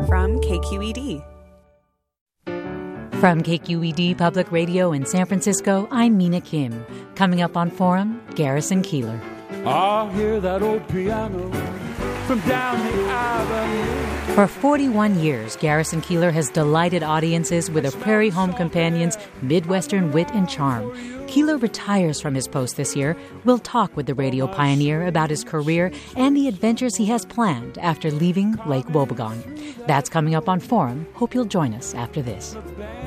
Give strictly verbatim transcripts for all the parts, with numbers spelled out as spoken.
from K Q E D. From K Q E D Public Radio in San Francisco, I'm Mina Kim. Coming up on Forum, Garrison Keillor. I hear that old piano from down the avenue. For forty-one years, Garrison Keillor has delighted audiences with a Prairie Home Companion's Midwestern wit and charm. Keillor retires from his post this year. We'll talk with the radio pioneer about his career and the adventures he has planned after leaving Lake Wobegon. That's coming up on Forum. Hope you'll join us after this.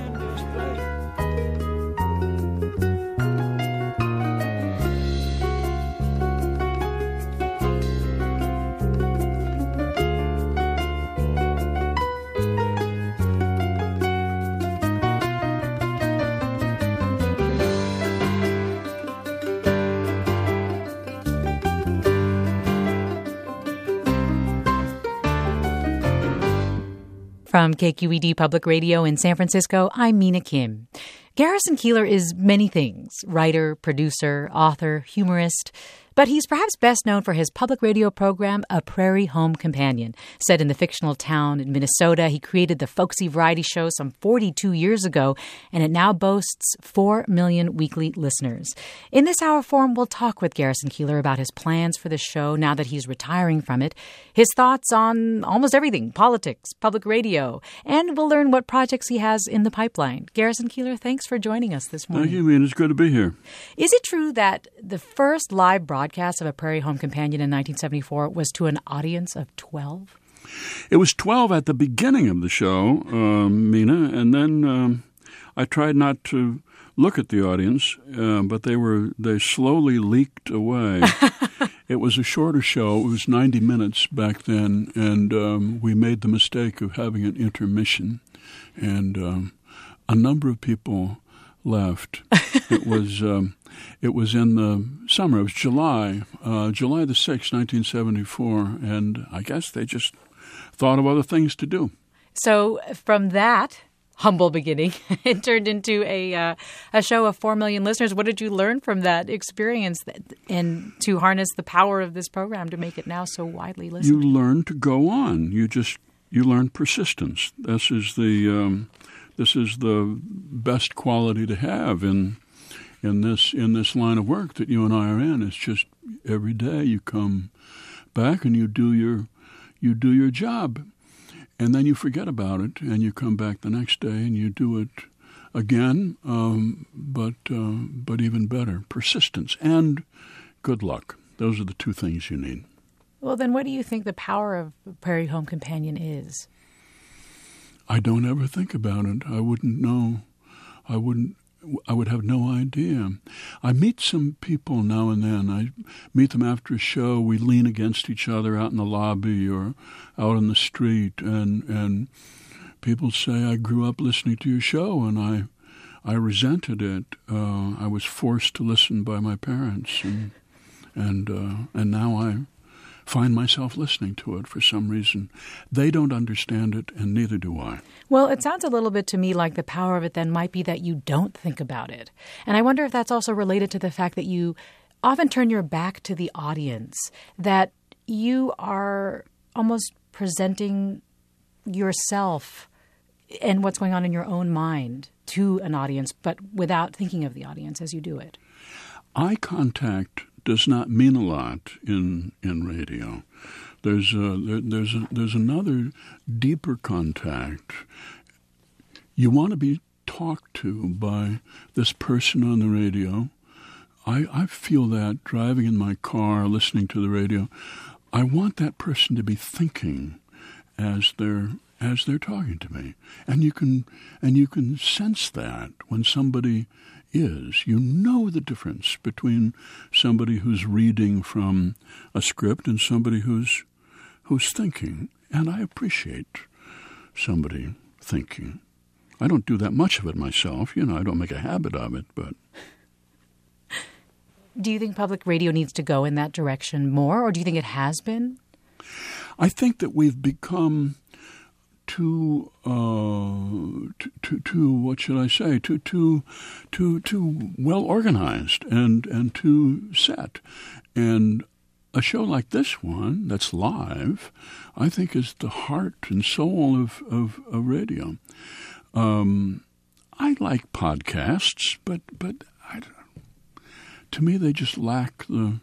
From K Q E D Public Radio in San Francisco, I'm Mina Kim. Garrison Keillor is many things: writer, producer, author, humorist. But he's perhaps best known for his public radio program, A Prairie Home Companion. Set in the fictional town in Minnesota, he created the folksy variety show some forty-two years ago, and it now boasts four million weekly listeners. In this hour forum, we'll talk with Garrison Keillor about his plans for the show now that he's retiring from it, his thoughts on almost everything, politics, public radio, and we'll learn what projects he has in the pipeline. Garrison Keillor, thanks for joining us this morning. Thank you, Ian. It's good to be here. Is it true that the first live broadcast of A Prairie Home Companion in nineteen seventy-four was to an audience of twelve? It was twelve at the beginning of the show, um, Mina, and then um, I tried not to look at the audience, uh, but they were they slowly leaked away. It was a shorter show. It was ninety minutes back then, and um, we made the mistake of having an intermission, and um, a number of people left. It was um, it was in the summer. It was July, uh, July the sixth, nineteen seventy-four, and I guess they just thought of other things to do. So from that humble beginning, it turned into a uh, a show of four million listeners. What did you learn from that experience that, and to harness the power of this program to make it now so widely listened? You learn to go on. You just you learn persistence. This is the um, this is the best quality to have in in this in this line of work that you and I are in. It's just every day you come back and you do your you do your job. And then you forget about it, and you come back the next day and you do it again, um, but uh, but even better, persistence and good luck. Those are the two things you need. Well, then what do you think the power of Prairie Home Companion is? I don't ever think about it. I wouldn't know. I wouldn't. I would have no idea. I meet some people now and then. I meet them after a show. We lean against each other out in the lobby or out on the street, and and people say, "I grew up listening to your show, and I I resented it. Uh, I was forced to listen by my parents, and and uh, and now I find myself listening to it for some reason. They don't understand it, and neither do I." Well, it sounds a little bit to me like the power of it then might be that you don't think about it. And I wonder if that's also related to the fact that you often turn your back to the audience, that you are almost presenting yourself and what's going on in your own mind to an audience, but without thinking of the audience as you do it. Eye contact does not mean a lot in in radio. There's a, there, there's a, there's another deeper contact. You want to be talked to by this person on the radio. I, I feel that driving in my car, listening to the radio. I want that person to be thinking as they're as they're talking to me, and you can and you can sense that when somebody is. You know the difference between somebody who's reading from a script and somebody who's who's thinking. And I appreciate somebody thinking. I don't do that much of it myself. You know, I don't make a habit of it, but... Do you think public radio needs to go in that direction more, or do you think it has been? I think that we've become too, uh, too, too, too, what should I say, too, too, too, too well organized and, and too set. And a show like this one that's live, I think is the heart and soul of, of, of radio. Um, I like podcasts, but but I don't, to me they just lack the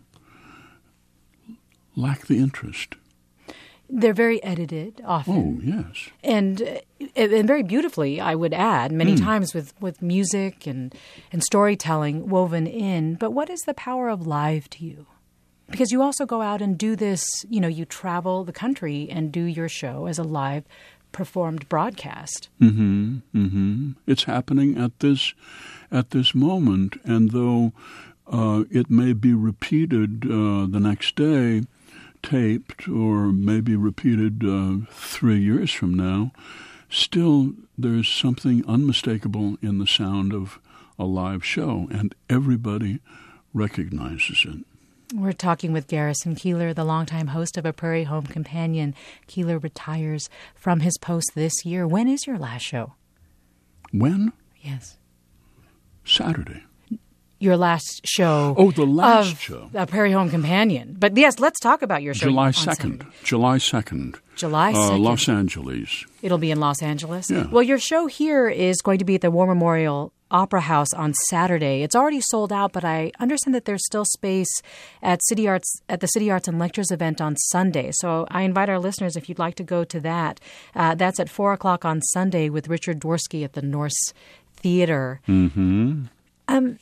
lack the interest. They're very edited often. Oh, yes. And and very beautifully, I would add, many mm. times with, with music and, and storytelling woven in. But what is the power of live to you? Because you also go out and do this, you know, you travel the country and do your show as a live performed broadcast. Mm-hmm, mm-hmm. It's happening at this, at this moment. And though uh, it may be repeated uh, the next day, taped or maybe repeated uh, three years from now, still there's something unmistakable in the sound of a live show, and everybody recognizes it. We're talking with Garrison Keillor, the longtime host of A Prairie Home Companion. Keillor retires from his post this year. When is your last show? When? Yes. Saturday. Your last show. Oh, the last of show. A Prairie Home Companion. But yes, let's talk about your show. July second. July second. July second. Uh, Los Angeles. It'll be in Los Angeles? Yeah. Well, your show here is going to be at the War Memorial Opera House on Saturday. It's already sold out, but I understand that there's still space at City Arts at the City Arts and Lectures event on Sunday. So I invite our listeners, if you'd like to go to that. Uh, that's at four o'clock on Sunday with Richard Dworsky at the Norse Theater. Mm-hmm. Um.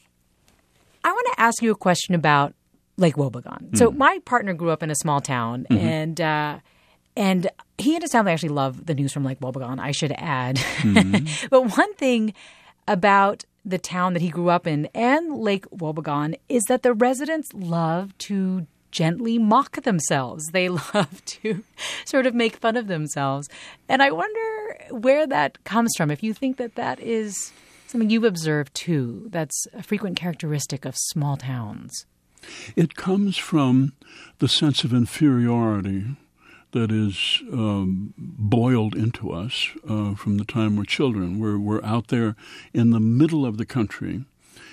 I want to ask you a question about Lake Wobegon. Mm. So my partner grew up in a small town, mm-hmm. and uh, and he and his family actually love the news from Lake Wobegon, I should add. Mm-hmm. But one thing about the town that he grew up in and Lake Wobegon is that the residents love to gently mock themselves. They love to sort of make fun of themselves. And I wonder where that comes from, if you think that that is something you've observed, too, that's a frequent characteristic of small towns. It comes from the sense of inferiority that is um, boiled into us uh, from the time we're children. We're, we're out there in the middle of the country,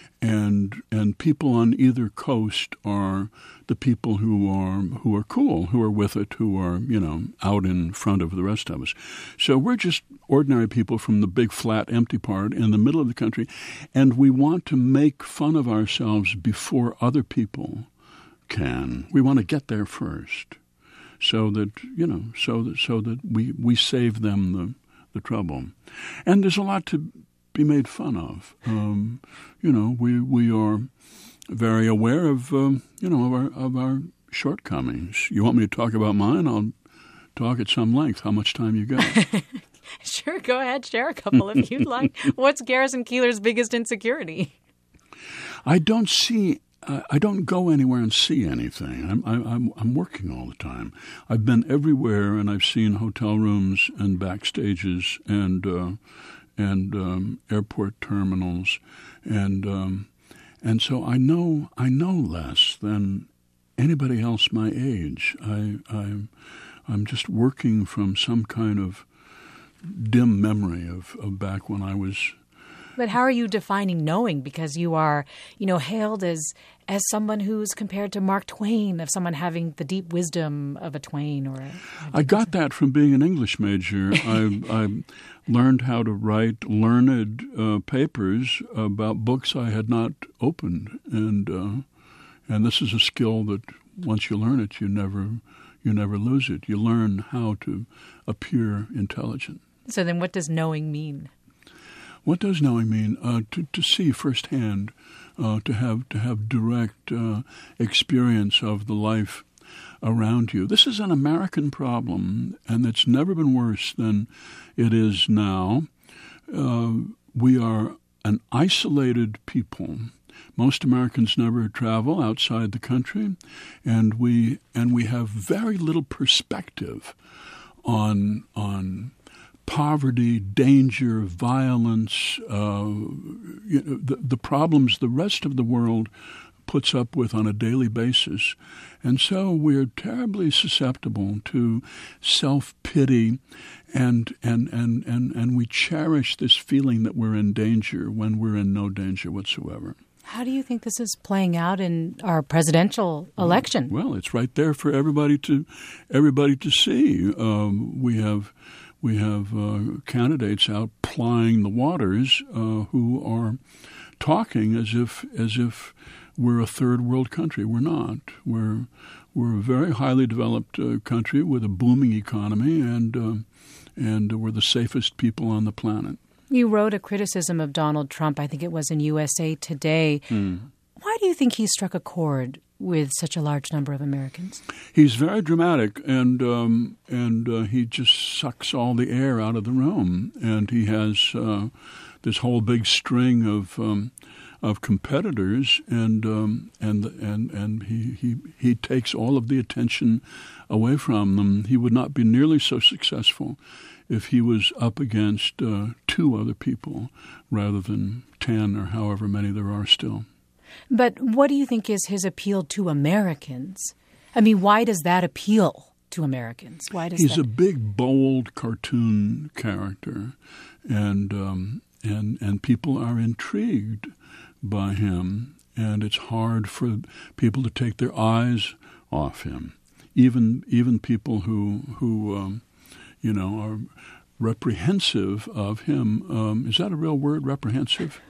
and and people on either coast are the people who are who are cool, who are with it, who are, you know, out in front of the rest of us. So we're just ordinary people from the big, flat, empty part in the middle of the country, and we want to make fun of ourselves before other people can. We want to get there first, so that, you know, so that so that we, we save them the, the trouble. And there's a lot to be made fun of. Um, you know, we we are very aware of um, you know of our of our shortcomings. You want me to talk about mine? I'll talk at some length. How much time you got? Sure, go ahead. Share a couple if you'd like. What's Garrison Keillor's biggest insecurity? I don't see. Uh, I don't go anywhere and see anything. I'm, I'm I'm working all the time. I've been everywhere, and I've seen hotel rooms and backstages and uh, and um, airport terminals, and um, and so I know I know less than anybody else my age. I I I'm just working from some kind of dim memory of, of back when I was. But how are you defining knowing? Because you are, you know, hailed as as someone who's compared to Mark Twain, of someone having the deep wisdom of a Twain or a, I got that from being an English major. I, I learned how to write learned uh, papers about books I had not opened, and uh, and this is a skill that once you learn it, you never you never lose it. You learn how to appear intelligent. So then, what does knowing mean? What does knowing mean? Uh, to to see firsthand, uh, to have to have direct uh, experience of the life around you. This is an American problem, and it's never been worse than it is now. Uh, we are an isolated people. Most Americans never travel outside the country, and we and we have very little perspective on on. poverty, danger, violence, uh, you know, the, the problems the rest of the world puts up with on a daily basis. And so we're terribly susceptible to self-pity, and, and, and, and, and we cherish this feeling that we're in danger when we're in no danger whatsoever. How do you think this is playing out in our presidential election? Well, it's right there for everybody to everybody to see. Um, we have we have uh, candidates out plying the waters uh, who are talking as if as if we're a third world country. We're not. We're we're a very highly developed uh, country with a booming economy, and uh, and we're the safest people on the planet. You wrote a criticism of Donald Trump, I think it was in U S A Today. Mm. Why do you think he struck a chord with such a large number of Americans? He's very dramatic, and um, and uh, he just sucks all the air out of the room. And he has uh, this whole big string of um, of competitors, and um, and and and he, he he takes all of the attention away from them. He would not be nearly so successful if he was up against uh, two other people rather than ten or however many there are still. But what do you think is his appeal to Americans? I mean, why does that appeal to Americans? Why does He's that... a big, bold cartoon character, and um, and and people are intrigued by him, and it's hard for people to take their eyes off him. Even even people who who um, you know are reprehensive of him. Um, is that a real word, reprehensive?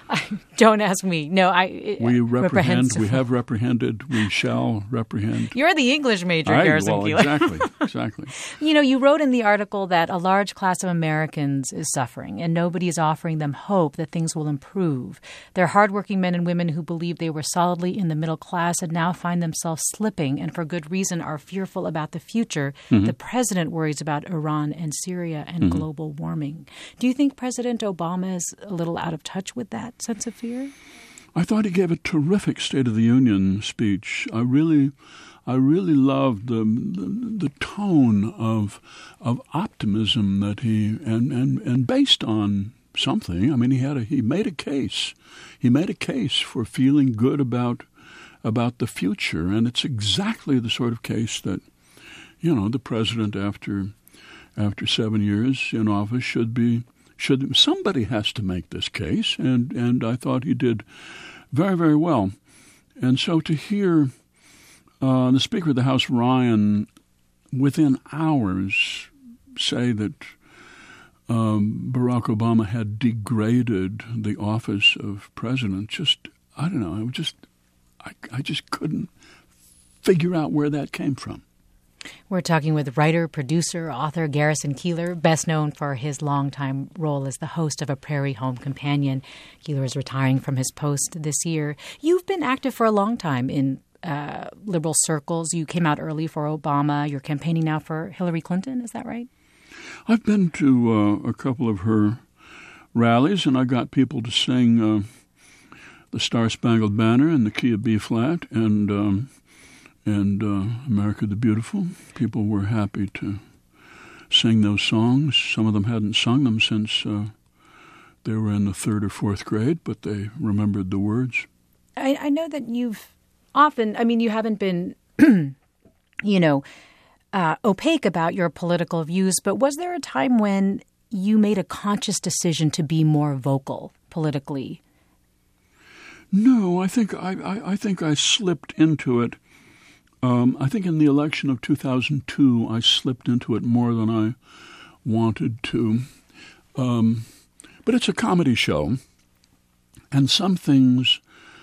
Don't ask me. No, I. We reprehend. We have reprehended. We shall reprehend. You're the English major, I, Garrison well, Keillor. Exactly, exactly. You know, you wrote in the article that a large class of Americans is suffering, and nobody is offering them hope that things will improve. They're hardworking men and women who believe they were solidly in the middle class and now find themselves slipping, and for good reason are fearful about the future. Mm-hmm. The president worries about Iran and Syria and mm-hmm. global warming. Do you think President Obama is a little out of touch with that sense of fear? I thought he gave a terrific State of the Union speech. I really, I really loved the the, the tone of of optimism that he and, and, and based on something. I mean, he had a he made a case. He made a case for feeling good about about the future, and it's exactly the sort of case that, you know, the president after after seven years in office should be. Should somebody has to make this case, and, and I thought he did very, very well. And so to hear uh, the Speaker of the House, Ryan, within hours say that um, Barack Obama had degraded the office of president, just, I don't know, I just, I, I just couldn't figure out where that came from. We're talking with writer, producer, author Garrison Keillor, best known for his longtime role as the host of A Prairie Home Companion. Keillor is retiring from his post this year. You've been active for a long time in uh, liberal circles. You came out early for Obama. You're campaigning now for Hillary Clinton. Is that right? I've been to uh, a couple of her rallies, and I got people to sing uh, the Star-Spangled Banner in the key of B-flat, and... Um, And uh, America the Beautiful. People were happy to sing those songs. Some of them hadn't sung them since uh, they were in the third or fourth grade, but they remembered the words. I, I know that you've often, I mean, you haven't been, you know, uh, opaque about your political views, but was there a time when you made a conscious decision to be more vocal politically? No, I think I, I, I think I slipped into it. Um, I think in the election of two thousand two, I slipped into it more than I wanted to. Um, but it's a comedy show, and some things,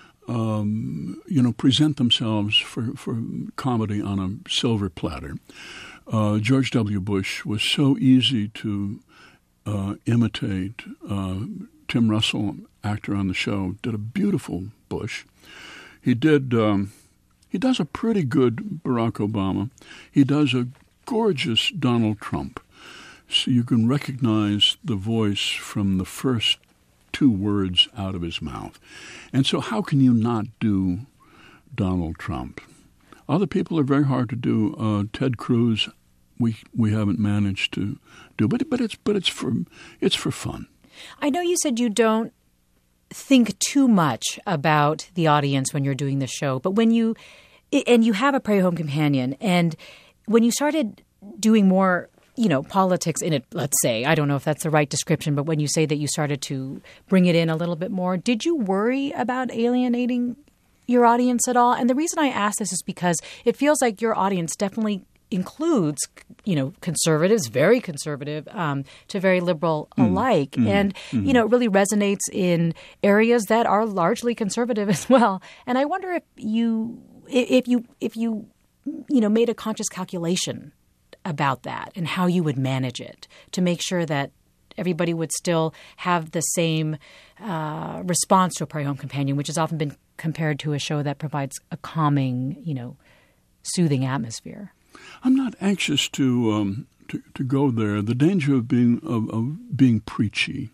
um, you know, present themselves for, for comedy on a silver platter. Uh, George W. Bush was so easy to uh, imitate. Uh, Tim Russell, actor on the show, did a beautiful Bush. He did... Um, He does a pretty good Barack Obama. He does a gorgeous Donald Trump. So you can recognize the voice from the first two words out of his mouth. And so how can you not do Donald Trump? Other people are very hard to do. Uh, Ted Cruz, we we haven't managed to do, but but it's but it's for it's for fun. I know you said you don't think too much about the audience when you're doing the show, but when you and you have A Prairie Home Companion, and when you started doing more, you know, politics in it, let's say. I don't know if that's the right description, but when you say that you started to bring it in a little bit more, did you worry about alienating your audience at all? And the reason I ask this is because it feels like your audience definitely includes, you know, conservatives, very conservative, um, to very liberal alike. Mm, and, mm, you know, it really resonates in areas that are largely conservative as well. And I wonder if you, if you, if you, you know, made a conscious calculation about that and how you would manage it to make sure that everybody would still have the same uh, response to A Prairie Home Companion, which has often been compared to a show that provides a calming, you know, soothing atmosphere. I'm not anxious to um, to, to go there. The danger of being of, of being preachy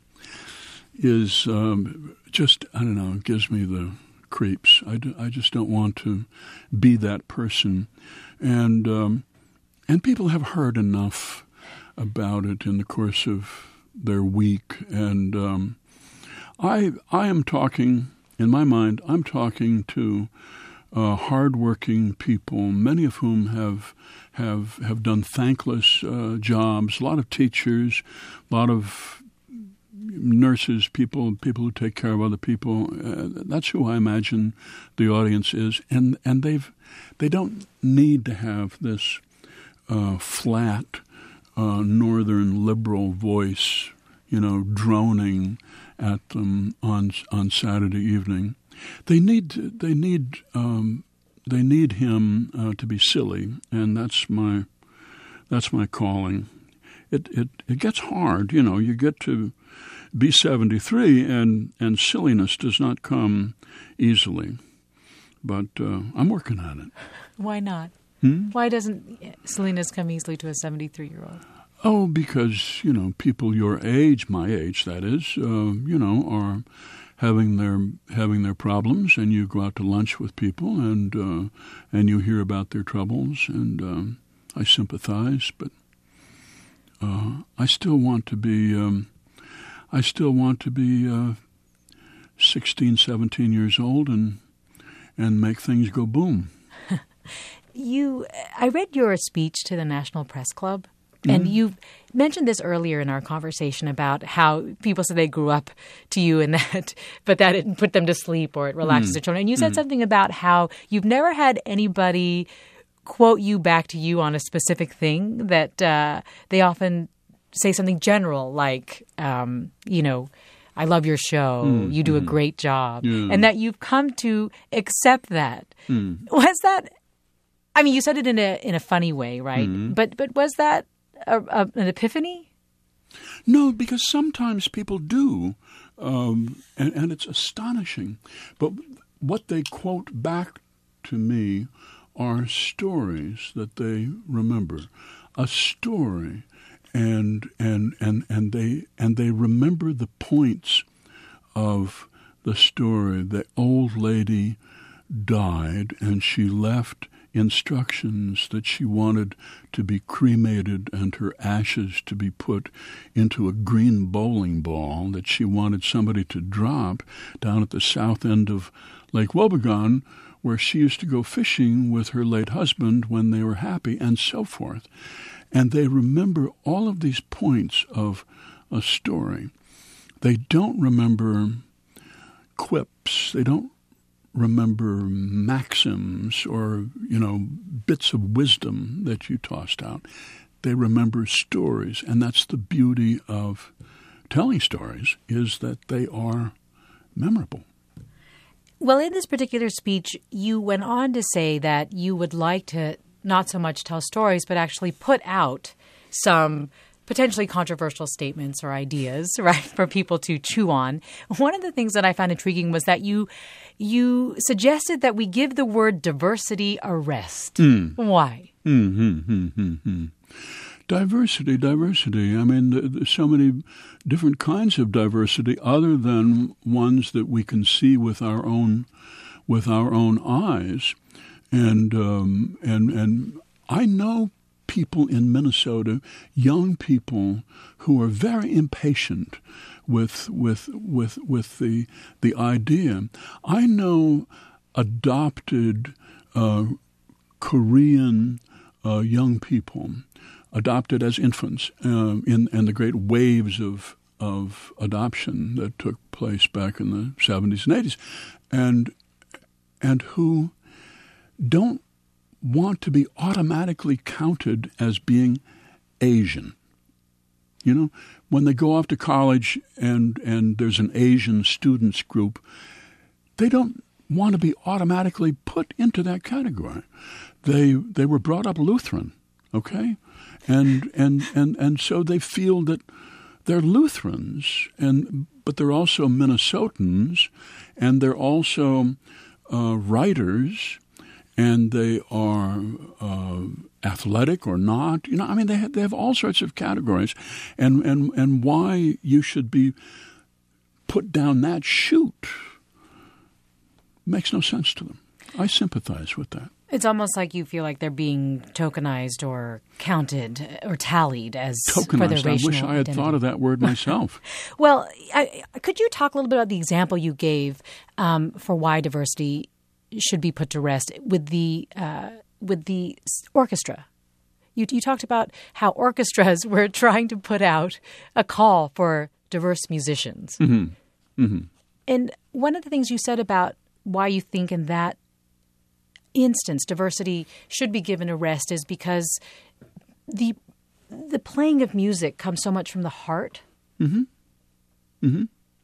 is um, just, I don't know, it gives me the creeps. I, do, I just don't want to be that person. And um, and people have heard enough about it in the course of their week. And um, I I am talking, in my mind, I'm talking to uh, hardworking people, many of whom have have have done thankless uh, jobs. A lot of teachers, a lot of nurses, people people who take care of other people. Uh, that's who I imagine the audience is, and and they've they don't need to have this uh, flat uh, northern liberal voice, you know, droning at them on on Saturday evening. They need they need um, they need him uh, to be silly, and that's my that's my calling. It it it gets hard, you know. You get to be seventy-three, and and silliness does not come easily. But uh, I'm working on it. Why not? Hmm? Why doesn't silliness come easily to a seventy-three-year-old? Oh, because, you know, people your age, my age, that is, uh, you know, are having their having their problems, and you go out to lunch with people, and uh, and you hear about their troubles, and um, I sympathize, but uh, I still want to be um, I still want to be uh, sixteen, seventeen years old, and and make things go boom. You, I read your speech to the National Press Club. And mm-hmm. you mentioned this earlier in our conversation about how people said they grew up to you and that, but that it put them to sleep or it relaxes mm-hmm. their children. And you said mm-hmm. something about how you've never had anybody quote you back to you on a specific thing, that uh, they often say something general like, um, you know, I love your show, mm-hmm. you do a great job, yeah. and that you've come to accept that. Mm. Was that, I mean, you said it in a in a funny way, right? Mm-hmm. But but was that A, a, an epiphany? No, because sometimes people do, um, and, and it's astonishing. But what they quote back to me are stories that they remember, a story, and and and and they and they remember the points of the story. The old lady died, and she left instructions that she wanted to be cremated and her ashes to be put into a green bowling ball that she wanted somebody to drop down at the south end of Lake Wobegon, where she used to go fishing with her late husband when they were happy, and so forth. And they remember all of these points of a story. They don't remember quips. They don't remember maxims or, you know, bits of wisdom that you tossed out. They remember stories, and that's the beauty of telling stories, is that they are memorable. Well, in this particular speech, you went on to say that you would like to not so much tell stories, but actually put out some potentially controversial statements or ideas, right, for people to chew on. One of the things that I found intriguing was that you you suggested that we give the word diversity a rest. Mm. Why? Mm-hmm, mm-hmm, mm-hmm. Diversity, diversity. I mean, there's so many different kinds of diversity other than ones that we can see with our own with our own eyes. And um, and and I know people in Minnesota, young people who are very impatient with with with with the the idea. I know adopted uh, Korean uh, young people adopted as infants uh, in, in the great waves of of adoption that took place back in the seventies and eighties, and and who don't want to be automatically counted as being Asian. You know, when they go off to college and, and there's an Asian students group, they don't want to be automatically put into that category. They they were brought up Lutheran, okay? And and, and, and so they feel that they're Lutherans, and but they're also Minnesotans, and they're also uh, writers, and they are uh, athletic or not. You know, I mean, they have, they have all sorts of categories, and, and and why you should be put down that chute makes no sense to them. I sympathize with that. It's almost like you feel like they're being tokenized or counted or tallied as tokenized. For their racial I wish I had identity. thought of that word myself. Well, I, could you talk a little bit about the example you gave um, for why diversity should be put to rest with the uh, with the orchestra? You, you talked about how orchestras were trying to put out a call for diverse musicians. Mm-hmm. Mm-hmm. And one of the things you said about why you think in that instance diversity should be given a rest is because the the playing of music comes so much from the heart. Mm-hmm. Mm-hmm.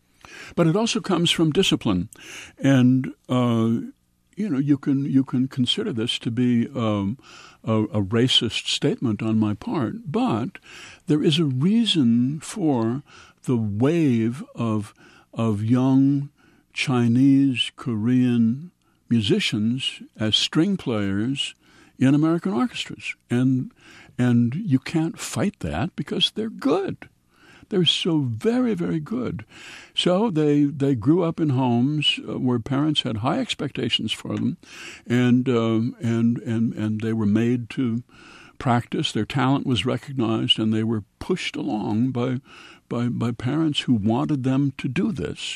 But it also comes from discipline, and uh, you know you can you can consider this to be um, a, a racist statement on my part, but there is a reason for the wave of of young Chinese, Korean musicians as string players in American orchestras. And and you can't fight that because they're good. They're so very, very good. So they they grew up in homes uh, where parents had high expectations for them, and um, and and and they were made to practice. Their talent was recognized, and they were pushed along by by by parents who wanted them to do this.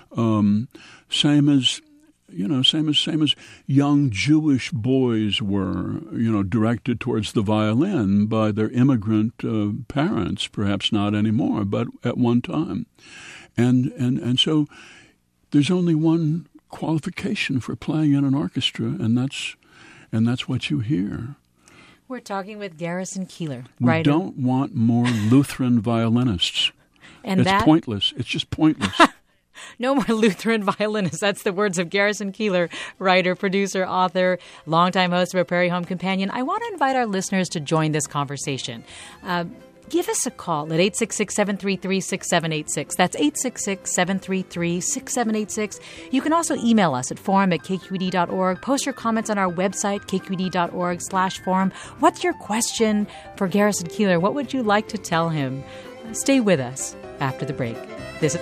Um, same as You know, same as same as young Jewish boys were, you know, directed towards the violin by their immigrant uh, parents. Perhaps not anymore, but at one time, and and and so there's only one qualification for playing in an orchestra, and that's and that's what you hear. We're talking with Garrison Keillor, we writer. We don't want more Lutheran violinists. And it's that... pointless. It's just pointless. No more Lutheran violinists. That's the words of Garrison Keillor, writer, producer, author, longtime host of A Prairie Home Companion. I want to invite our listeners to join this conversation. Uh, give us a call at eight six six, seven three three, six seven eight six. That's eight six six, seven three three, six seven eight six. You can also email us at forum at k q e d dot org. Post your comments on our website, k q e d dot org slash forum. What's your question for Garrison Keillor? What would you like to tell him? Stay with us after the break. This is...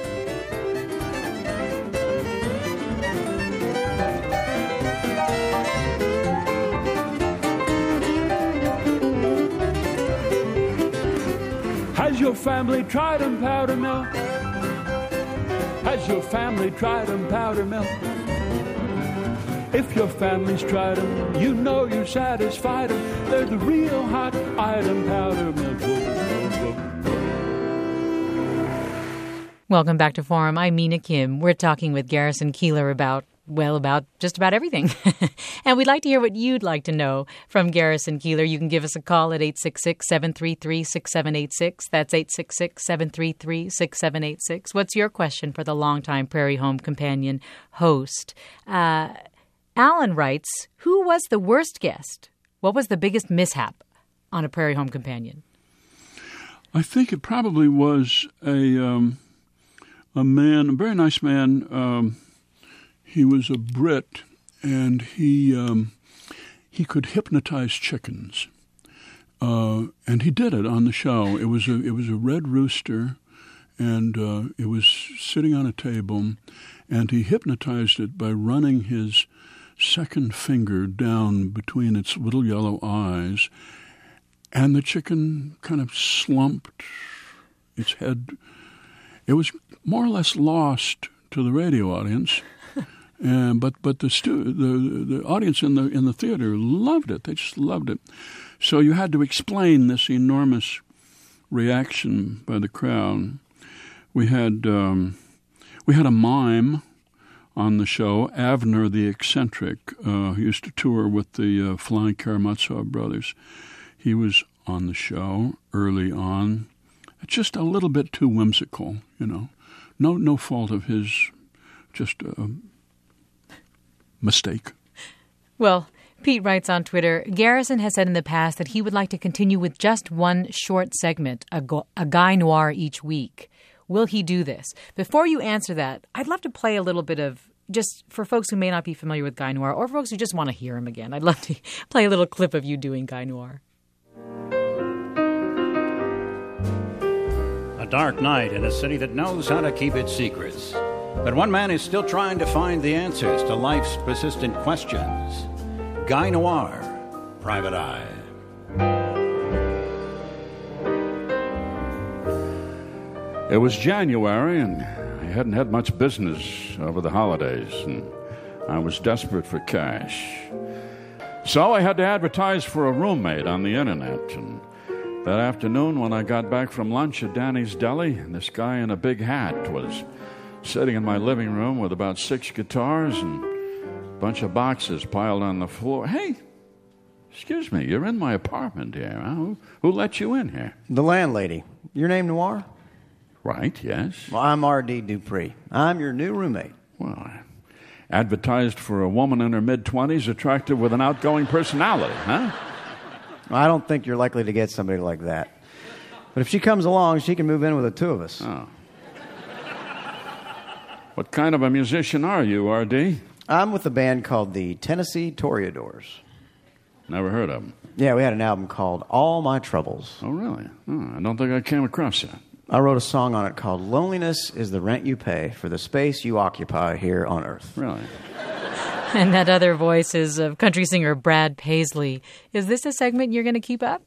Has your family tried them powder milk? Has your family tried them powder milk? If your family's tried them, you know you're satisfied them. They're the real hot item powder milk. Whoa, whoa, whoa. Welcome back to Forum. I'm Mina Kim. We're talking with Garrison Keillor about Well, about just about everything. And we'd like to hear what you'd like to know from Garrison Keillor. You can give us a call at eight six six, seven three three, six seven eight six. That's eight six six, seven three three, six seven eight six. What's your question for the longtime Prairie Home Companion host? Uh, Alan writes, who was the worst guest? What was the biggest mishap on A Prairie Home Companion? I think it probably was a, um, a man, a very nice man. Um, He was a Brit, and he um, he could hypnotize chickens, uh, and he did it on the show. It was a it was a red rooster, and uh, it was sitting on a table, and he hypnotized it by running his second finger down between its little yellow eyes, and the chicken kind of slumped its head. It was more or less lost to the radio audience. And but but the stu- the the audience in the in the theater loved it. They just loved it. So you had to explain this enormous reaction by the crowd. We had um, we had a mime on the show, Avner the Eccentric, uh, who used to tour with the uh, Flying Karamazov Brothers. He was on the show early on. Just a little bit too whimsical, you know. No, no fault of his, just a mistake. Well, Pete writes on Twitter, Garrison has said in the past that he would like to continue with just one short segment, a, go- a Guy Noir each week. Will he do this? Before you answer that, I'd love to play a little bit of, just for folks who may not be familiar with Guy Noir, or folks who just want to hear him again, I'd love to play a little clip of you doing Guy Noir. A dark night in a city that knows how to keep its secrets. But one man is still trying to find the answers to life's persistent questions. Guy Noir, Private Eye. It was January, and I hadn't had much business over the holidays, and I was desperate for cash. So I had to advertise for a roommate on the internet, and that afternoon when I got back from lunch at Danny's Deli, this guy in a big hat was sitting in my living room with about six guitars and a bunch of boxes piled on the floor. Hey, excuse me, you're in my apartment here. Huh? Who, who let you in here? The landlady. Your name Noir? Right, yes. Well, I'm R D Dupree. I'm your new roommate. Well, I advertised for a woman in her mid-twenties, attractive with an outgoing personality, huh? Well, I don't think you're likely to get somebody like that. But if she comes along, she can move in with the two of us. Oh. What kind of a musician are you, R D? I'm with a band called the Tennessee Toreadors. Never heard of them. Yeah, we had an album called All My Troubles. Oh, really? Oh, I don't think I came across that. I wrote a song on it called Loneliness is the Rent You Pay for the Space You Occupy Here on Earth. Really? And that other voice is of country singer Brad Paisley. Is this a segment you're going to keep up?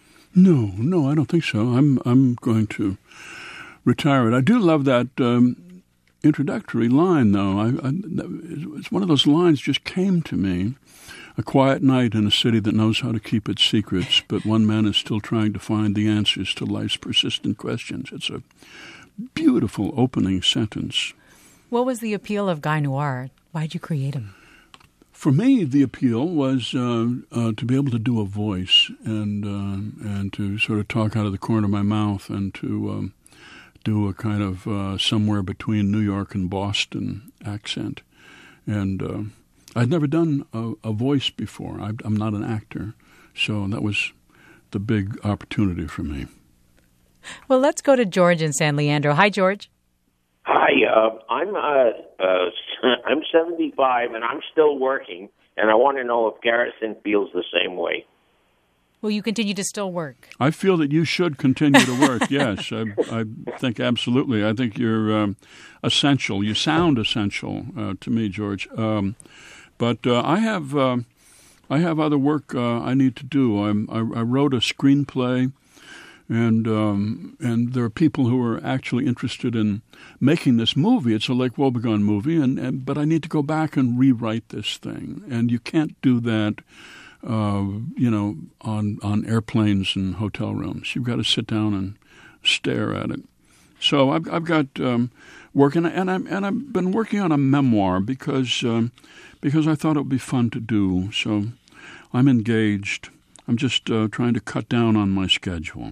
No, no, I don't think so. I'm I'm going to retire it. I do love that um, introductory line, though. I, I, it's one of those lines just came to me. A quiet night in a city that knows how to keep its secrets, but one man is still trying to find the answers to life's persistent questions. It's a beautiful opening sentence. What was the appeal of Guy Noir? Why'd you create him? For me, the appeal was uh, uh, to be able to do a voice and uh, and to sort of talk out of the corner of my mouth and to um, do a kind of uh, somewhere between New York and Boston accent. And uh, I'd never done a, a voice before. I, I'm not an actor, so that was the big opportunity for me. Well, let's go to George in San Leandro. Hi, George. Hi, uh, I'm uh, uh, I'm seventy-five and I'm still working, and I want to know if Garrison feels the same way. Will you continue to still work? I feel that you should continue to work, yes. I, I think absolutely. I think you're um, essential. You sound essential uh, to me, George. Um, but uh, I have uh, I have other work uh, I need to do. I'm, I, I wrote a screenplay, and um, and there are people who are actually interested in making this movie. It's a Lake Wobegon movie, and, and but I need to go back and rewrite this thing. And you can't do that Uh, you know, on, on airplanes and hotel rooms. You've got to sit down and stare at it. So I've I've got um, working, and I'm and I've been working on a memoir because um, because I thought it would be fun to do. So I'm engaged. I'm just uh, trying to cut down on my schedule.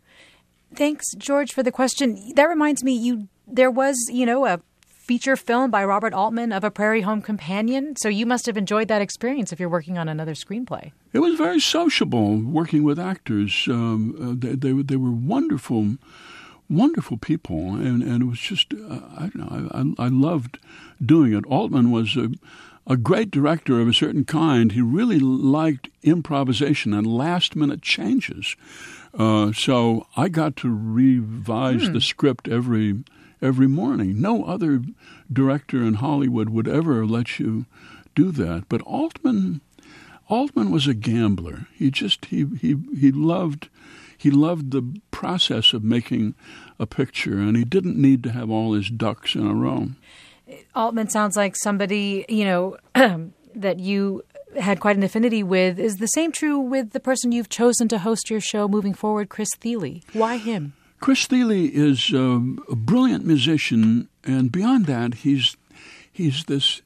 Thanks, George, for the question. That reminds me, you there was, you know, a feature film by Robert Altman of A Prairie Home Companion. So you must have enjoyed that experience if you're working on another screenplay. It was very sociable working with actors. Um, uh, they, they, they were wonderful, wonderful people. And, and it was just, uh, I don't know, I, I loved doing it. Altman was a, a great director of a certain kind. He really liked improvisation and last-minute changes. Uh, so I got to revise mm. the script every every morning. No other director in Hollywood would ever let you do that. But Altman, Altman was a gambler. He just he he he loved he loved the process of making a picture, and he didn't need to have all his ducks in a row. Altman sounds like somebody, you know, that you had quite an affinity with. Is the same true with the person you've chosen to host your show moving forward, Chris Thile? Why him? Chris Thile is uh, a brilliant musician, and beyond that, he's he's this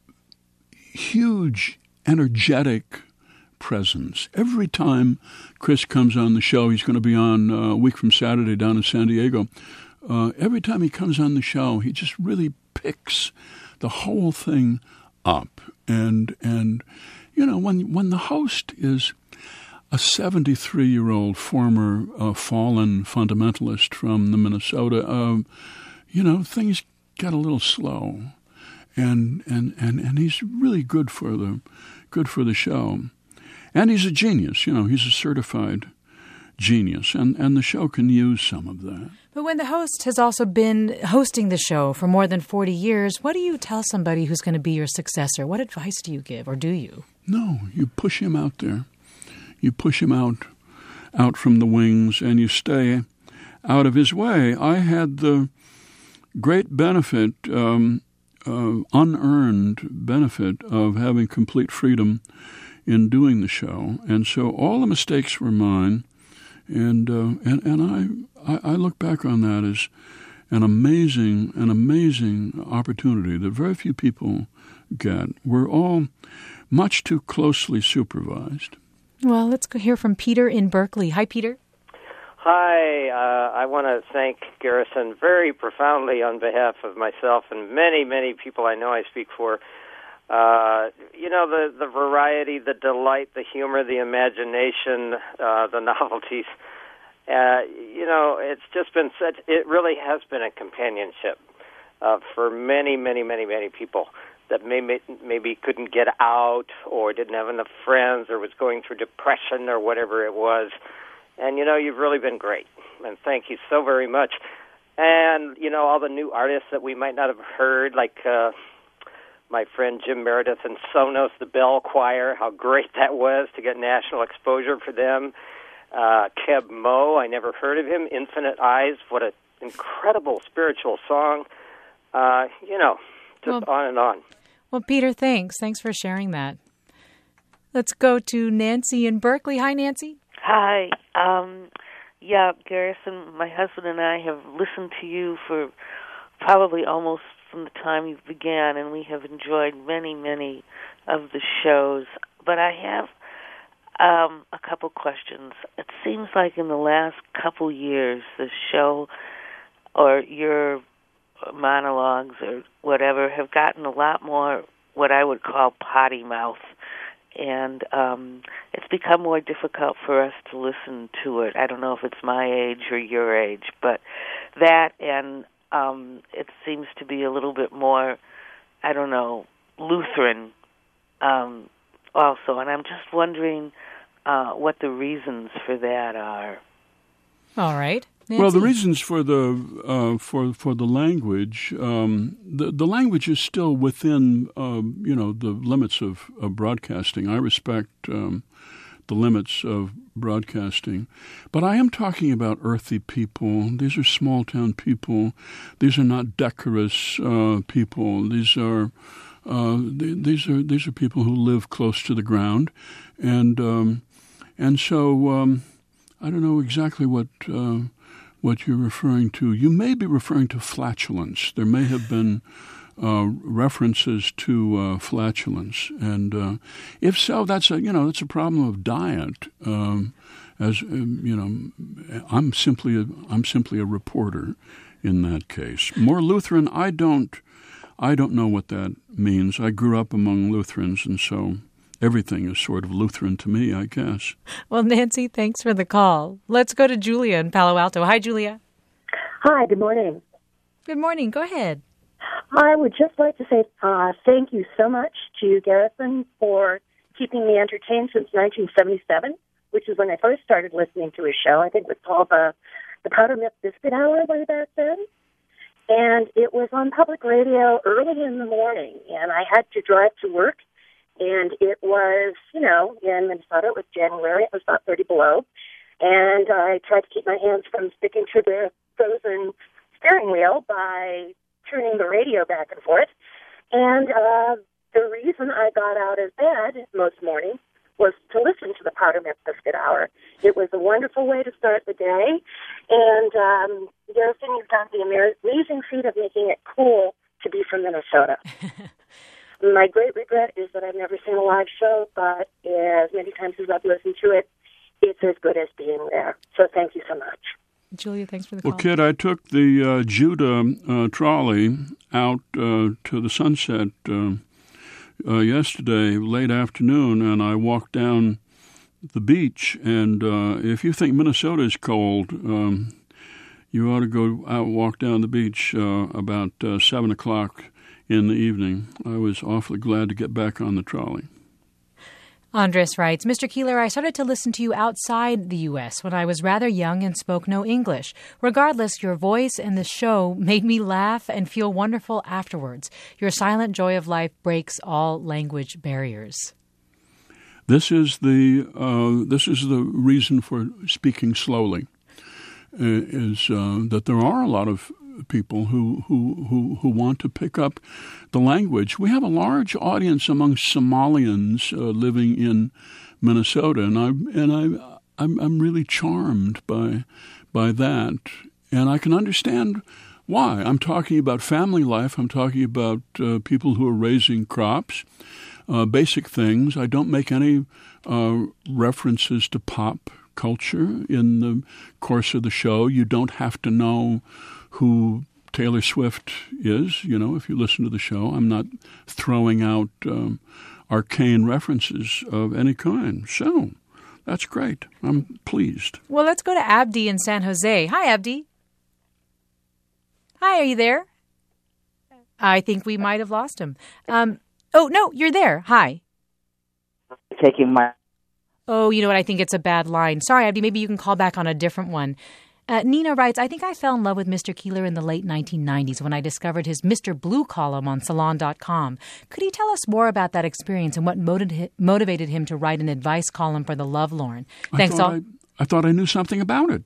huge, energetic presence. Every time Chris comes on the show, he's going to be on uh, a week from Saturday down in San Diego. Uh, every time he comes on the show, he just really picks the whole thing up. And, and you know, when when the host is a seventy-three-year-old former uh, fallen fundamentalist from the Minnesota, uh, you know, things get a little slow. And, and, and, and he's really good for the good for the show. And he's a genius, you know, he's a certified genius. And, and the show can use some of that. But when the host has also been hosting the show for more than forty years, what do you tell somebody who's going to be your successor? What advice do you give, or do you? No, you push him out there. You push him out, out from the wings, and you stay out of his way. I had the great benefit, um, uh, unearned benefit of having complete freedom in doing the show, and so all the mistakes were mine. And uh, and and I, I I look back on that as an amazing an amazing opportunity that very few people get. We're all much too closely supervised. Well, let's go hear from Peter in Berkeley. Hi, Peter. Hi. Uh, I want to thank Garrison very profoundly on behalf of myself and many, many people I know I speak for. Uh, you know, the, the variety, the delight, the humor, the imagination, uh, the novelties. Uh, you know, it's just been such, it really has been a companionship uh, for many, many, many, many people that maybe, maybe couldn't get out or didn't have enough friends or was going through depression or whatever it was. And, you know, you've really been great. And thank you so very much. And, you know, all the new artists that we might not have heard, like uh, my friend Jim Meredith and Sonos, the Bell Choir, how great that was to get national exposure for them. Uh, Keb Mo, I never heard of him. Infinite Eyes, what an incredible spiritual song. Uh, you know, just well, on and on. Well, Peter, thanks. Thanks for sharing that. Let's go to Nancy in Berkeley. Hi, Nancy. Hi. Um, yeah, Garrison, my husband and I have listened to you for probably almost from the time you began, and we have enjoyed many, many of the shows. But I have um, a couple questions. It seems like in the last couple years, the show or your monologues or whatever have gotten a lot more what I would call potty mouth. And um, it's become more difficult for us to listen to it. I don't know if it's my age or your age, but that and um, it seems to be a little bit more, I don't know, Lutheran um, also. And I'm just wondering uh, what the reasons for that are. All right. Nancy? Well, the reasons for the uh, for for the language, um, the the language is still within uh, you know the limits of, of broadcasting. I respect um, the limits of broadcasting, but I am talking about earthy people. These are small town people. These are not decorous uh, people. These are uh, th- these are these are people who live close to the ground, and um, and so um, I don't know exactly what. Uh, What you're referring to. You may be referring to flatulence. There may have been uh, references to uh, flatulence, and uh, if so, that's a you know that's a problem of diet. Um, as um, you know, I'm simply a, I'm simply a reporter in that case. More Lutheran, I don't I don't know what that means. I grew up among Lutherans, and so. Everything is sort of Lutheran to me, I guess. Well, Nancy, thanks for the call. Let's go to Julia in Palo Alto. Hi, Julia. Hi, good morning. Good morning. Go ahead. I would just like to say uh, thank you so much to Garrison for keeping me entertained since nineteen seventy-seven, which is when I first started listening to his show. I think it was called the, the Powder Milk Biscuit Hour way back then. And it was on public radio early in the morning, and I had to drive to work. And it was, you know, in Minnesota, it was January, it was about thirty below. And I tried to keep my hands from sticking to the frozen steering wheel by turning the radio back and forth. And uh, the reason I got out of bed most mornings was to listen to the Powder Milk Biscuit Hour. It was a wonderful way to start the day. And, um, Garrison, you've done the amazing feat of making it cool to be from Minnesota. My great regret is that I've never seen a live show, but as many times as I've listened to it, it's as good as being there. So thank you so much. Julia, thanks for the call. Well, Kid, I took the uh, Judah uh, trolley out uh, to the Sunset uh, uh, yesterday, late afternoon, and I walked down the beach. And uh, if you think Minnesota is cold, um, you ought to go out and walk down the beach uh, about uh, seven o'clock in the evening. I was awfully glad to get back on the trolley. Andres writes, Mister Keeler, I started to listen to you outside the U S when I was rather young and spoke no English. Regardless, your voice and the show made me laugh and feel wonderful afterwards. Your silent joy of life breaks all language barriers. This is the uh, this is the reason for speaking slowly, uh, is uh, that there are a lot of people who, who, who, who want to pick up the language. We have a large audience among Somalians uh, living in Minnesota, and I and I I'm, I'm really charmed by by that, and I can understand why. I'm talking about family life. I'm talking about uh, people who are raising crops, uh, basic things. I don't make any uh, references to pop culture in the course of the show. You don't have to know who Taylor Swift is, you know, if you listen to the show. I'm not throwing out um, arcane references of any kind. So that's great. I'm pleased. Well, let's go to Abdi in San Jose. Hi, Abdi. Hi, are you there? I think we might have lost him. Um, oh, no, you're there. Hi. Taking my... Oh, you know what? I think it's a bad line. Sorry, Abdi. Maybe you can call back on a different one. Uh, Nina writes, I think I fell in love with Mister Keeler in the late nineteen nineties when I discovered his Mister Blue column on Salon dot com. Could he tell us more about that experience and what motiv- motivated him to write an advice column for the Lovelorn? Thanks I thought, all- I, I thought I knew something about it.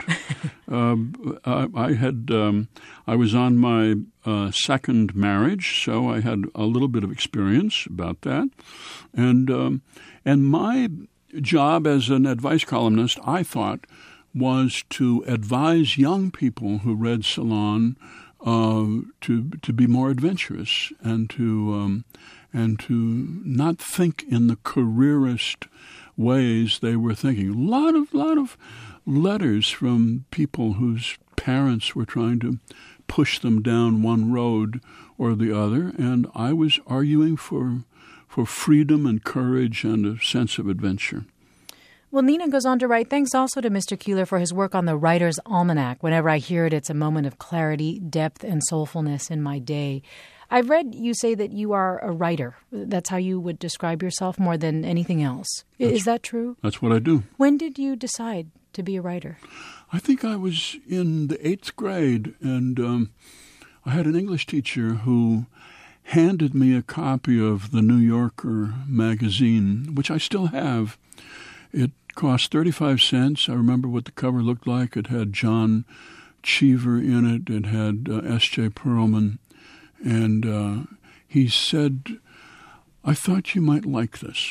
um, I, I had um, I was on my uh, second marriage, so I had a little bit of experience about that, and um, and my job as an advice columnist, I thought, was to advise young people who read Salon uh, to to be more adventurous and to um, and to not think in the careerist ways they were thinking. A lot of lot of letters from people whose parents were trying to push them down one road or the other, and I was arguing for for freedom and courage and a sense of adventure. Well, Nina goes on to write, thanks also to Mister Keeler for his work on the Writer's Almanac. Whenever I hear it, it's a moment of clarity, depth, and soulfulness in my day. I've read you say that you are a writer. That's how you would describe yourself more than anything else. That's, Is that true? That's what I do. When did you decide to be a writer? I think I was in the eighth grade, and um, I had an English teacher who handed me a copy of the New Yorker magazine, which I still have. It cost thirty-five cents. I remember what the cover looked like. It had John Cheever in it. It had uh, S J Perlman. And uh, he said, I thought you might like this.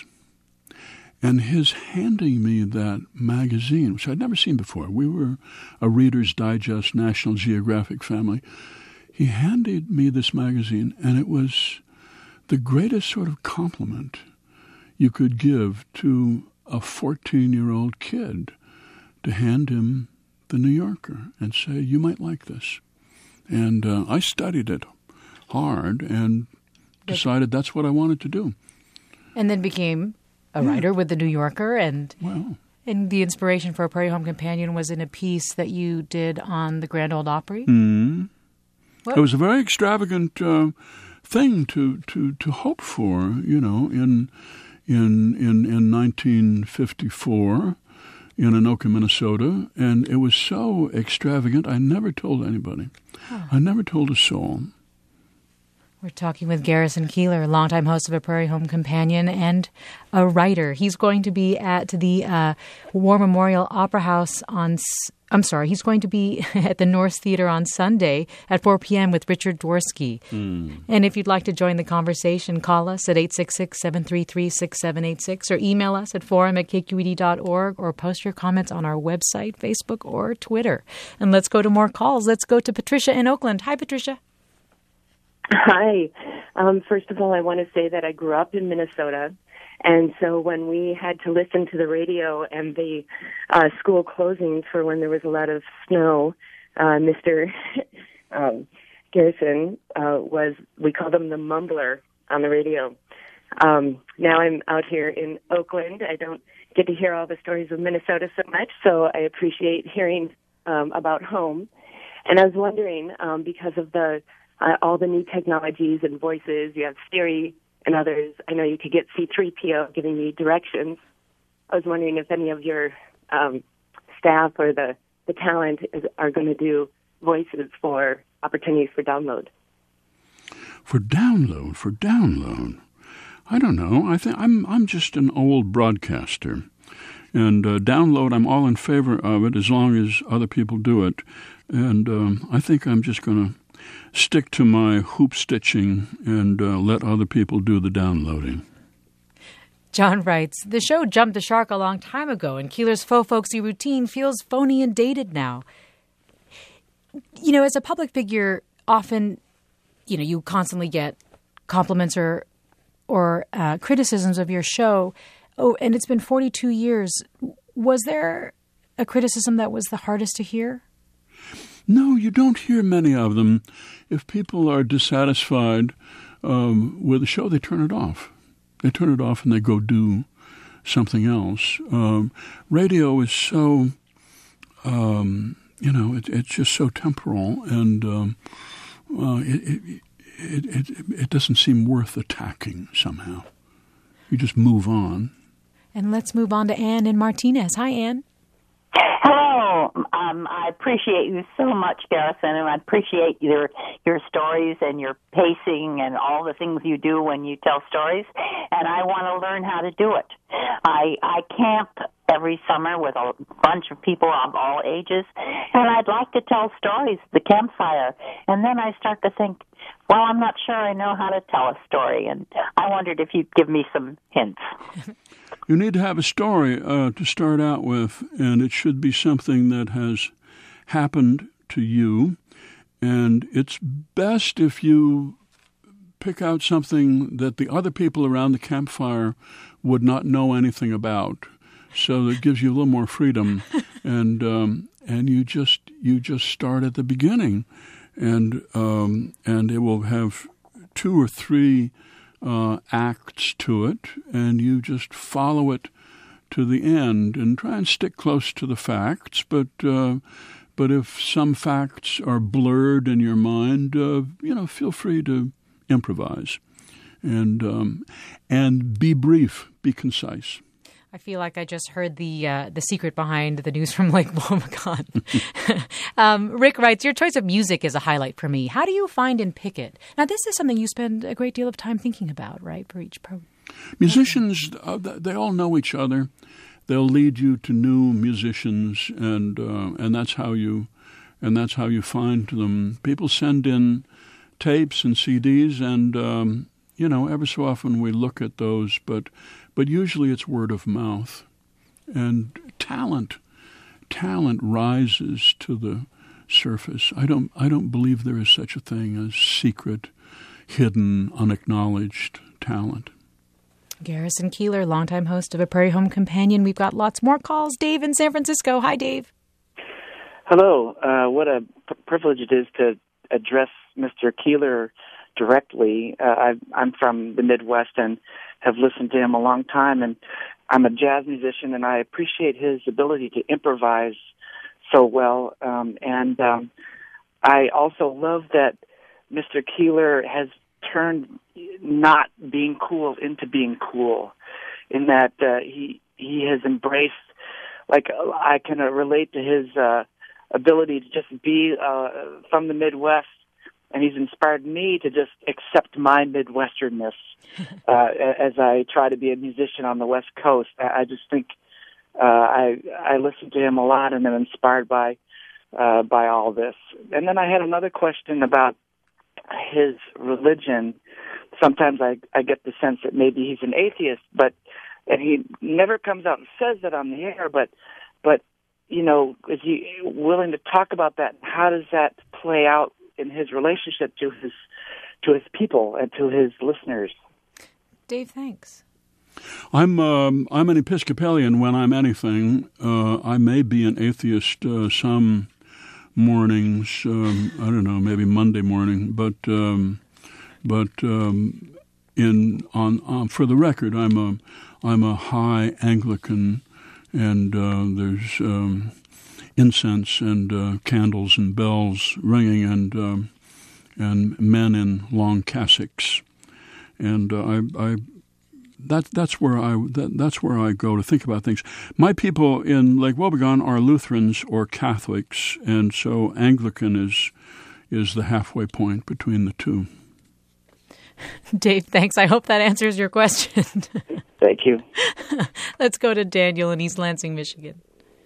And his handing me that magazine, which I'd never seen before, we were a Reader's Digest National Geographic family. He handed me this magazine, and it was the greatest sort of compliment you could give to a fourteen-year-old kid, to hand him the New Yorker and say, you might like this. And uh, I studied it hard and decided that's what I wanted to do. And then became a yeah. writer with the New Yorker, and well, and the inspiration for A Prairie Home Companion was in a piece that you did on the Grand Ole Opry. Mm-hmm. It was a very extravagant uh, thing to, to, to hope for, you know, in in in in nineteen fifty-four in Anoka, Minnesota, and it was so extravagant I never told anybody. Huh. I never told a soul. We're talking with Garrison Keillor, longtime host of A Prairie Home Companion and a writer. He's going to be at the uh, War Memorial Opera House on, I'm sorry, he's going to be at the North Theater on Sunday at four p.m. with Richard Dworsky. Mm. And if you'd like to join the conversation, call us at eight six six, seven three three, six seven eight six or email us at forum at k q e d dot org or post your comments on our website, Facebook, or Twitter. And let's go to more calls. Let's go to Patricia in Oakland. Hi, Patricia. Hi. Um, first of all, I want to say that I grew up in Minnesota, and so when we had to listen to the radio and the uh, school closings for when there was a lot of snow, uh, Mister um, Garrison uh, was, we called him the mumbler on the radio. Um, now I'm out here in Oakland. I don't get to hear all the stories of Minnesota so much, so I appreciate hearing um, about home. And I was wondering, um, because of the Uh, all the new technologies and voices, you have Siri and others. I know you could get C three P O giving you directions. I was wondering if any of your um, staff or the, the talent is, are going to do voices for opportunities for download. For download, for download. I don't know. I think I'm I'm just an old broadcaster. And uh, download, I'm all in favor of it as long as other people do it. And um, I think I'm just going to stick to my hoop stitching and uh, let other people do the downloading. John writes, the show jumped the shark a long time ago, and Keillor's faux folksy routine feels phony and dated now. You know, as a public figure, often, you know, you constantly get compliments or or uh, criticisms of your show. Oh, and it's been forty-two years. Was there a criticism that was the hardest to hear? No, you don't hear many of them. If people are dissatisfied um, with the show, they turn it off. They turn it off and they go do something else. Um, radio is so, um, you know, it, it's just so temporal, and um, uh, it, it, it, it, it doesn't seem worth attacking somehow. You just move on. And let's move on to Ann in Martinez. Hi, Ann. Hello. Um, I appreciate you so much, Garrison, and I appreciate your your stories and your pacing and all the things you do when you tell stories. And I want to learn how to do it. I I camp every summer with a bunch of people of all ages, and I'd like to tell stories at the campfire. And then I start to think, well, I'm not sure I know how to tell a story, and I wondered if you'd give me some hints. You need to have a story uh, to start out with, and it should be something that has happened to you. And it's best if you pick out something that the other people around the campfire would not know anything about. So that gives you a little more freedom, and um, and you just you just start at the beginning, and um, and it will have two or three Uh, acts to it, and you just follow it to the end and try and stick close to the facts. But uh, but if some facts are blurred in your mind, uh, you know, feel free to improvise and um, and be brief, be concise. I feel like I just heard the uh, the secret behind the news from Lake Wobegon. um, Rick writes, your choice of music is a highlight for me. How do you find and pick it? Now, this is something you spend a great deal of time thinking about, right, for each program? Musicians, uh, they all know each other. They'll lead you to new musicians, and uh, and that's how you and that's how you find them. People send in tapes and C Ds, and um, you know, every so often we look at those, but. But usually it's word of mouth, and talent, talent rises to the surface. I don't, I don't believe there is such a thing as secret, hidden, unacknowledged talent. Garrison Keillor, longtime host of A Prairie Home Companion. We've got lots more calls. Dave in San Francisco. Hi, Dave. Hello. Uh, what a p- privilege it is to address Mister Keillor directly. Uh, I, I'm from the Midwest and have listened to him a long time, and I'm a jazz musician, and I appreciate his ability to improvise so well. Um, and um, I also love that Mister Keillor has turned not being cool into being cool, in that uh, he he has embraced, like, I can uh, relate to his uh, ability to just be uh, from the Midwest and he's inspired me to just accept my Midwesternness uh, as I try to be a musician on the West Coast. I, I just think uh, I I listen to him a lot, and I'm inspired by uh, by all this. And then I had another question about his religion. Sometimes I I get the sense that maybe he's an atheist, but and he never comes out and says that on the air. But but you know, is he willing to talk about that? How does that play out in his relationship to his to his people and to his listeners? Dave, thanks. I'm um, I'm an Episcopalian when I'm anything. Uh, I may be an atheist uh, some mornings. Um, I don't know, maybe Monday morning, but um, but um, in on, on for the record, I'm a I'm a high Anglican, and uh, there's um, incense and uh, candles and bells ringing, and um, and men in long cassocks, and uh, I. I That, that's where I that, that's where I go to think about things. My people in Lake Wobegon are Lutherans or Catholics, and so Anglican is is the halfway point between the two. Dave, thanks. I hope that answers your question. Thank you. Let's go to Daniel in East Lansing, Michigan.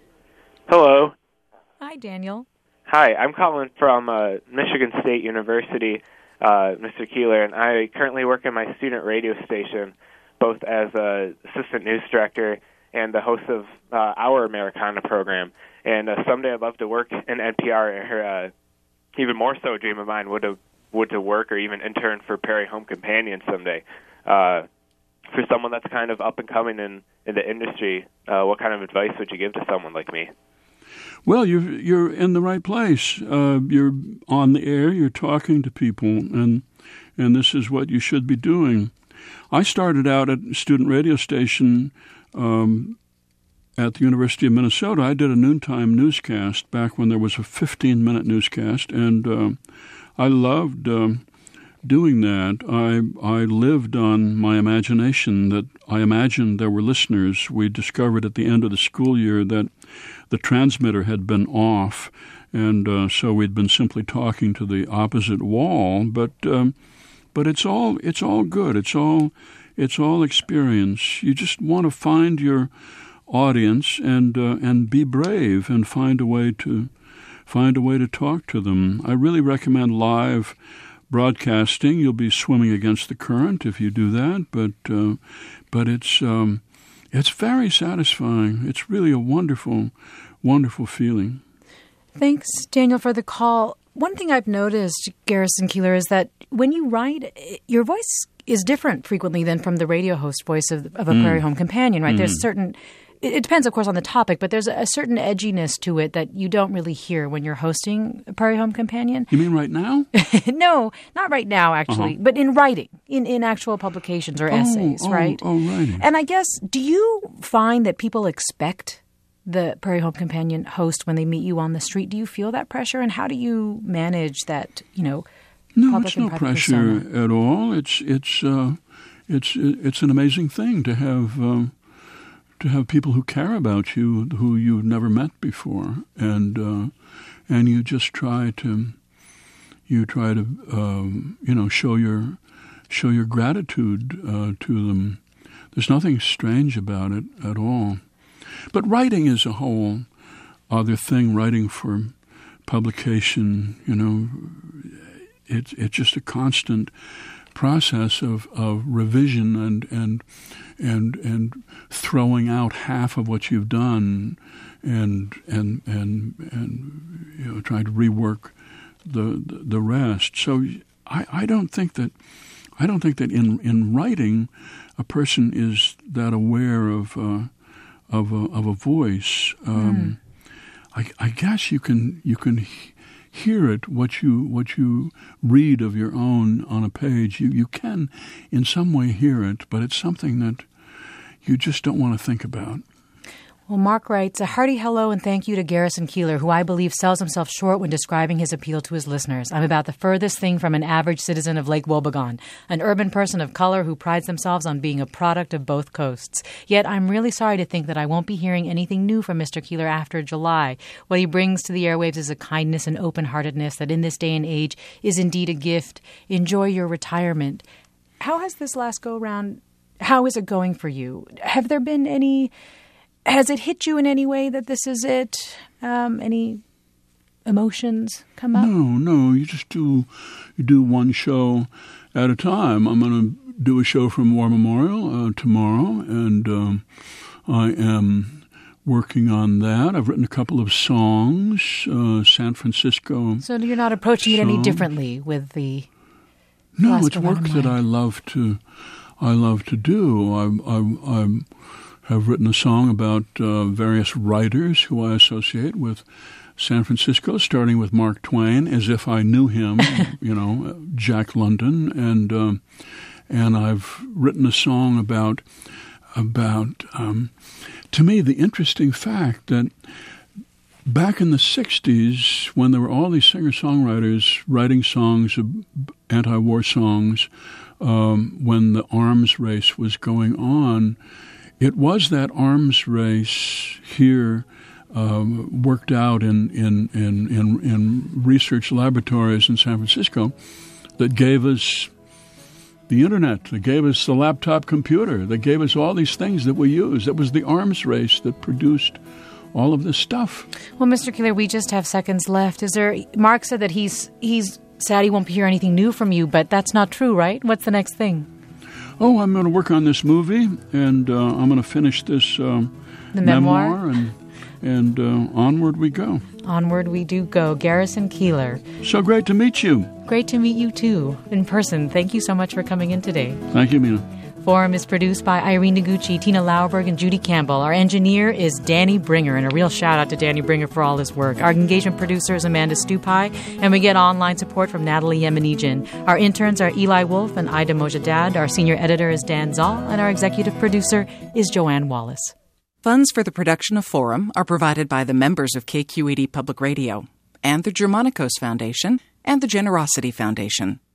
Hello. Hi, Daniel. Hi, I'm calling from uh, Michigan State University, uh, Mister Keeler, and I currently work in my student radio station, both as a assistant news director and the host of uh, our Americana program. And uh, someday I'd love to work in N P R. Or, uh, even more so, a dream of mine would to would to work or even intern for Prairie Home Companion someday. Uh, for someone that's kind of up and coming in, in the industry, uh, what kind of advice would you give to someone like me? Well, you're you're in the right place. Uh, you're on the air. You're talking to people, and and this is what you should be doing. I started out at a student radio station um, at the University of Minnesota. I did a noontime newscast back when there was a fifteen-minute newscast, and uh, I loved uh, doing that. I I lived on my imagination that I imagined there were listeners. We discovered at the end of the school year that the transmitter had been off, and uh, so we'd been simply talking to the opposite wall, but... Um, But it's all it's all good. It's all it's all experience. You just want to find your audience and uh, and be brave and find a way to find a way to talk to them. I really recommend live broadcasting. You'll be swimming against the current if you do that, but uh, but it's um, it's very satisfying. It's really a wonderful, wonderful feeling. Thanks, Daniel, for the call. One thing I've noticed, Garrison Keillor, is that when you write, your voice is different frequently than from the radio host voice of, of a mm. Prairie Home Companion, right? Mm. There's certain, it, it depends, of course, on the topic, but there's a, a certain edginess to it that you don't really hear when you're hosting a Prairie Home Companion. You mean right now? No, not right now, actually, uh-huh. but in writing, in, in actual publications or oh, essays, oh, right? Oh, writing. And I guess, do you find that people expect the Prairie Home Companion host when they meet you on the street? Do you feel that pressure, and how do you manage that, you know, no, public it's and no private pressure persona? at all. It's it's uh, it's it's an amazing thing to have um, to have people who care about you, who you've never met before, and uh, and you just try to you try to um, you know show your show your gratitude uh, to them. There's nothing strange about it at all. But writing is a whole other thing. Writing for publication, you know, it's it's just a constant process of, of revision and and and and throwing out half of what you've done, and and and and you know trying to rework the the rest. So I, I don't think that I don't think that in in writing a person is that aware of. Uh, Of a, of a voice, um, mm. I, I guess you can you can he- hear it what you what you read of your own on a page. You you can in some way hear it, but it's something that you just don't want to think about. Well, Mark writes, a hearty hello and thank you to Garrison Keillor, who I believe sells himself short when describing his appeal to his listeners. I'm about the furthest thing from an average citizen of Lake Wobegon, an urban person of color who prides themselves on being a product of both coasts. Yet I'm really sorry to think that I won't be hearing anything new from Mister Keillor after July. What he brings to the airwaves is a kindness and open-heartedness that in this day and age is indeed a gift. Enjoy your retirement. How has this last go-round, how is it going for you? Have there been any... Has it hit you in any way that this is it? Um, any emotions come up? No, no. You just do you do one show at a time. I'm going to do a show from War Memorial uh, tomorrow, and um, I am working on that. I've written a couple of songs, uh, San Francisco. So you're not approaching song. it any differently with the No, last it's work that I love to I love to do. I I I have written a song about uh, various writers who I associate with San Francisco, starting with Mark Twain, as if I knew him, you know, Jack London, and um, and I've written a song about about um, to me the interesting fact that back in the sixties, when there were all these singer-songwriters writing songs, anti-war songs, um, when the arms race was going on, it was that arms race here um, worked out in, in, in, in, in research laboratories in San Francisco that gave us the internet, that gave us the laptop computer, that gave us all these things that we use. It was the arms race that produced all of this stuff. Well, Mister Keillor, we just have seconds left. Is there? Mark said that he's he's sad he won't hear anything new from you, but that's not true, right? What's the next thing? Oh, I'm going to work on this movie, and uh, I'm going to finish this um, the memoir, memoir and and uh, onward we go. Onward we do go. Garrison Keillor. So great to meet you. Great to meet you, too, in person. Thank you so much for coming in today. Thank you, Mina. Forum is produced by Irene Noguchi, Tina Lauerberg, and Judy Campbell. Our engineer is Danny Bringer, and a real shout-out to Danny Bringer for all his work. Our engagement producer is Amanda Stupai, and we get online support from Natalie Yemenijan. Our interns are Eli Wolf and Ida Mojadad. Our senior editor is Dan Zoll, and our executive producer is Joanne Wallace. Funds for the production of Forum are provided by the members of K Q E D Public Radio and the Germanicos Foundation and the Generosity Foundation.